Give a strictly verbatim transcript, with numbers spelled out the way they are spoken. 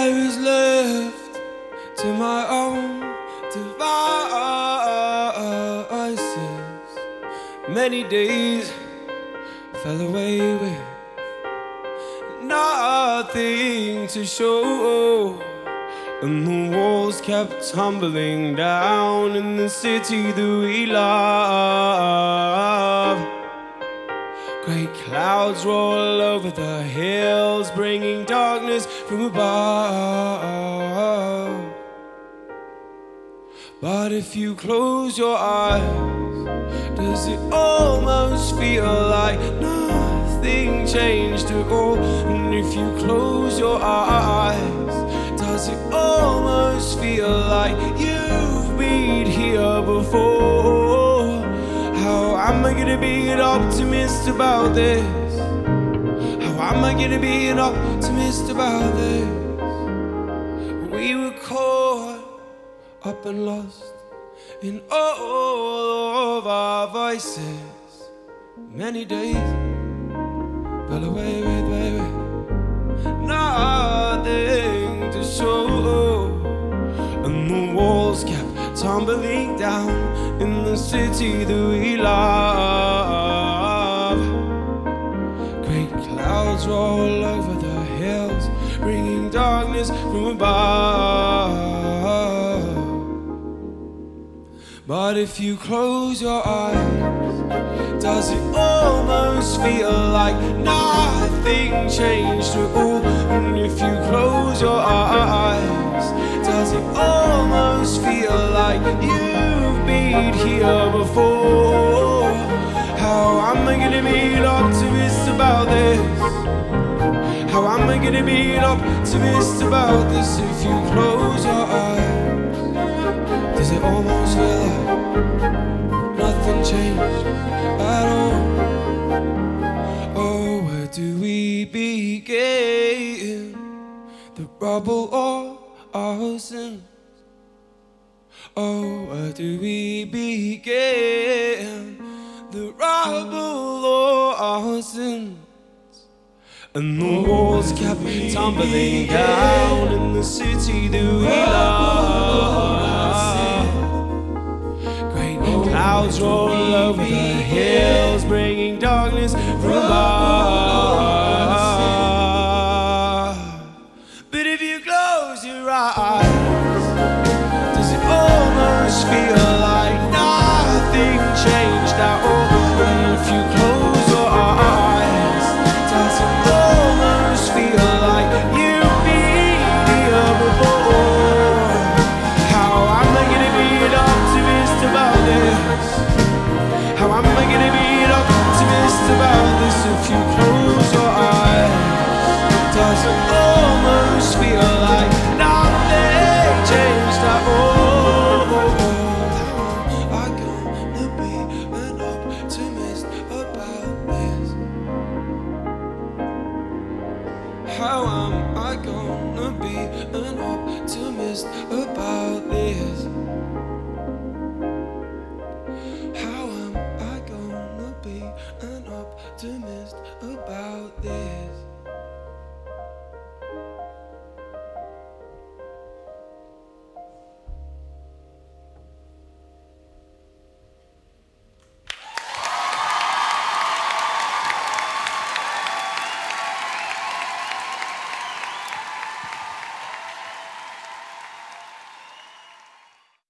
was left to my own devices. Many days fell away with nothing to show, and the walls kept tumbling down in the city that we love. Great clouds roll over the hills, bringing darkness from above. But if you close your eyes, does it almost feel like nothing changed at all? And if you close your eyes, does it almost feel like you've been here before? How am I gonna be an optimist about this? How am I gonna be an optimist about this? We were caught up and lost in all of our voices. Many days fell away with, away with nothing to show, and the walls kept tumbling down in the city that we love. Great clouds roll over the hills, bringing darkness from above. But if you close your eyes, does it almost feel like nothing changed at all? And if you close your eyes, does it almost feel like you've been here before? How am I gonna be an optimist about this? How am I gonna be an optimist about this if you close your eyes? Does it almost feel like nothing changed at all? Oh, where do we begin? The rubble or our sins? Oh, where do we begin? The rubble or our sins? And the walls kept tumbling down in the city that we love. Great clouds roll over the hills, bringing darkness from above.